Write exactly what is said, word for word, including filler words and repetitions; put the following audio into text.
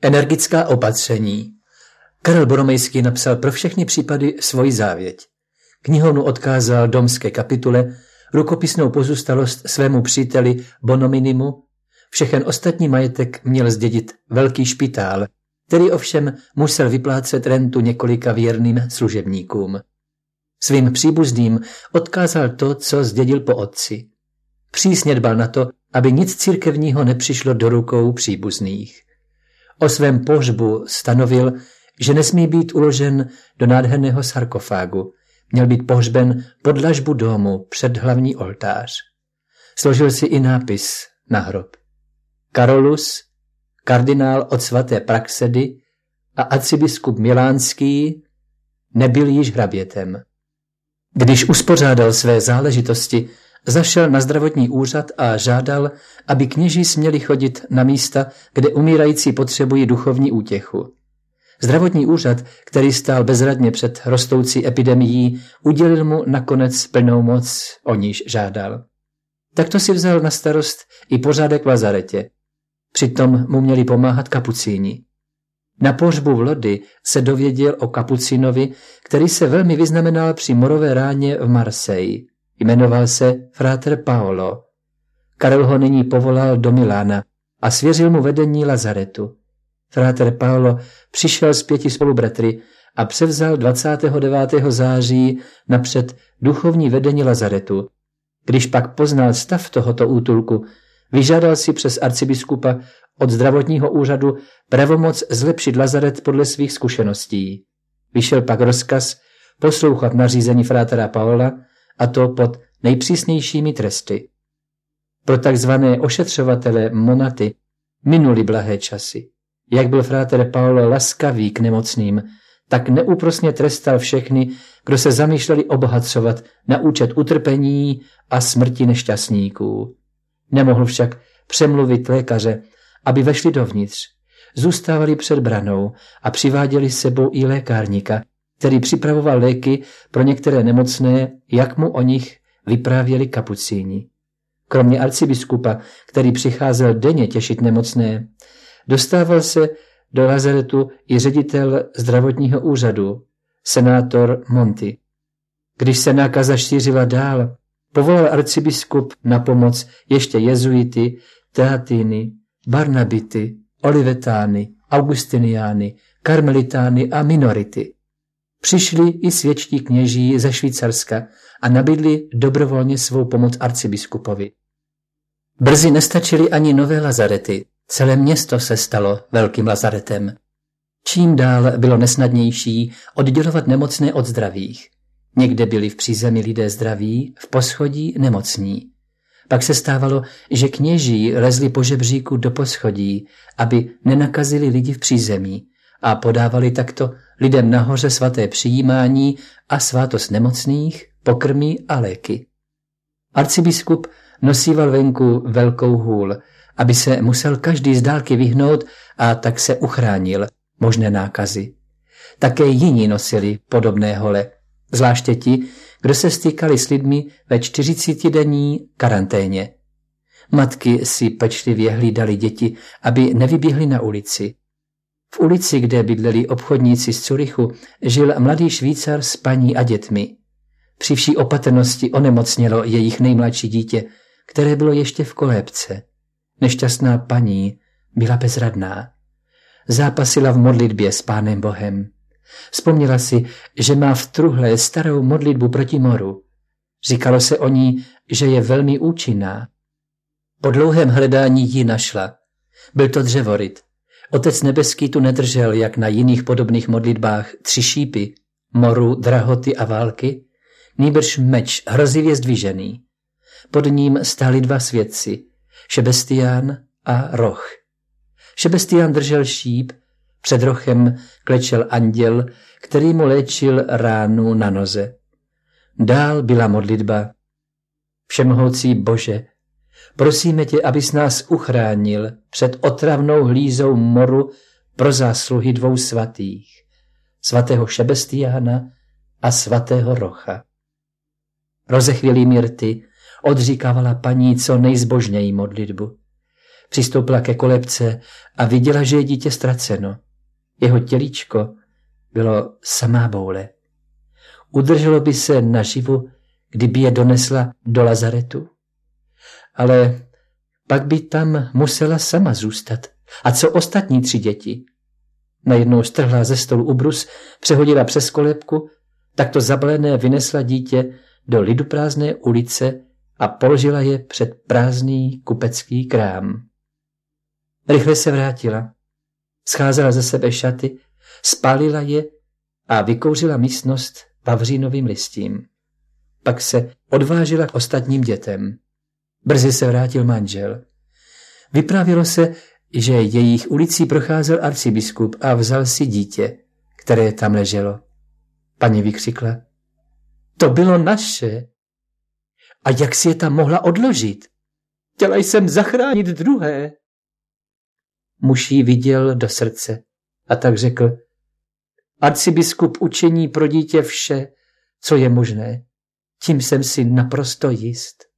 Energická opatření. Karel Boromejský napsal pro všechny případy svoji závěť. Knihovnu odkázal domské kapitule, rukopisnou pozůstalost svému příteli Bonominimu, všechen ostatní majetek měl zdědit velký špitál, který ovšem musel vyplácet rentu několika věrným služebníkům. Svým příbuzným odkázal to, co zdědil po otci. Přísně dbal na to, aby nic církevního nepřišlo do rukou příbuzných. O svém pohřbu stanovil, že nesmí být uložen do nádherného sarkofágu, měl být pohřben pod dlažbu domu před hlavní oltář. Složil si i nápis na hrob. Karolus, kardinál od svaté Praxedy a arcibiskup milánský, nebyl již hrabětem. Když uspořádal své záležitosti, zašel na zdravotní úřad a žádal, aby kněží směli chodit na místa, kde umírající potřebují duchovní útěchu. Zdravotní úřad, který stál bezradně před rostoucí epidemií, udělil mu nakonec plnou moc, o níž žádal. Takto si vzal na starost i pořádek v lazaretě. Přitom mu měli pomáhat kapucíni. Na pohřbu v Lodi se dověděl o kapucínovi, který se velmi vyznamenal při morové ráně v Marseille. Jmenoval se Frater Paolo. Karel ho nyní povolal do Milána a svěřil mu vedení lazaretu. Frater Paolo přišel s pěti spolubratry a převzal dvacátého devátého září napřed duchovní vedení lazaretu. Když pak poznal stav tohoto útulku, vyžádal si přes arcibiskupa od zdravotního úřadu pravomoc zlepšit lazaret podle svých zkušeností. Vyšel pak rozkaz poslouchat nařízení frátera Paola, a to pod nejpřísnějšími tresty. Pro takzvané ošetřovatele monaty minuli blahé časy. Jak byl fráter Paolo laskavý k nemocným, tak neúprosně trestal všechny, kdo se zamýšleli obohacovat na účet utrpení a smrti nešťastníků. Nemohl však přemluvit lékaře, aby vešli dovnitř. Zůstávali před branou a přiváděli s sebou i lékárníka, který připravoval léky pro některé nemocné, jak mu o nich vyprávěli kapucíni. Kromě arcibiskupa, který přicházel denně těšit nemocné, dostával se do lazaretu i ředitel zdravotního úřadu, senátor Monti. Když se nákaza šířila dál, povolal arcibiskup na pomoc ještě jezuity, teatiny, barnabity, olivetány, augustiniány, karmelitány a minority. Přišli i světští kněží ze Švýcarska a nabídli dobrovolně svou pomoc arcibiskupovi. Brzy nestačily ani nové lazarety. Celé město se stalo velkým lazaretem. Čím dál bylo nesnadnější oddělovat nemocné od zdravých. Někde byli v přízemí lidé zdraví, v poschodí nemocní. Pak se stávalo, že kněží lezli po žebříku do poschodí, aby nenakazili lidi v přízemí a podávali takto lidem nahoře svaté přijímání a svátost nemocných, pokrmy a léky. Arcibiskup nosíval venku velkou hůl, aby se musel každý z dálky vyhnout a tak se uchránil možné nákazy. Také jiní nosili podobné hole, zvláště ti, kdo se stýkali s lidmi ve čtyřicetidenní karanténě. Matky si pečlivě hlídali děti, aby nevyběhly na ulici. V ulici, kde bydleli obchodníci z Curychu, žil mladý Švýcar s paní a dětmi. Při vší opatrnosti onemocnělo jejich nejmladší dítě, které bylo ještě v kolébce. Nešťastná paní byla bezradná. Zápasila v modlitbě s Pánem Bohem. Vzpomněla si, že má v truhle starou modlitbu proti moru. Říkalo se o ní, že je velmi účinná. Po dlouhém hledání ji našla. Byl to dřevoryt. Otec nebeský tu nedržel, jak na jiných podobných modlitbách, tři šípy, moru, drahoty a války, nýbrž meč hrozivě zdvižený. Pod ním stáli dva svědci, Šebestián a Roch. Šebestián držel šíp, před Rochem klečel anděl, který mu léčil ránu na noze. Dál byla modlitba. Všemohoucí Bože, prosíme tě, abys nás uchránil před otravnou hlízou moru pro zásluhy dvou svatých, svatého Šebestiána a svatého Rocha. Rozechvělý Myrty odříkávala paní co nejzbožněji modlitbu. Přistoupila ke kolébce a viděla, že je dítě ztraceno. Jeho tělíčko bylo samá boule. Udrželo by se naživu, kdyby je donesla do lazaretu. Ale pak by tam musela sama zůstat. A co ostatní tři děti? Najednou strhla ze stolu ubrus, přehodila přes kolébku, takto zabalené vynesla dítě do liduprázdné ulice a položila je před prázdný kupecký krám. Rychle se vrátila. Scházela ze sebe šaty, spálila je a vykouřila místnost vavřínovým listím. Pak se odvážila k ostatním dětem. Brzy se vrátil manžel. Vyprávělo se, že jejich ulicí procházel arcibiskup a vzal si dítě, které tam leželo. Paní vykřikla: to bylo naše. A jak si je tam mohla odložit? Chtěla jsem zachránit druhé. Muž jí viděl do srdce a tak řekl: arcibiskup učiní pro dítě vše, co je možné. Tím jsem si naprosto jist.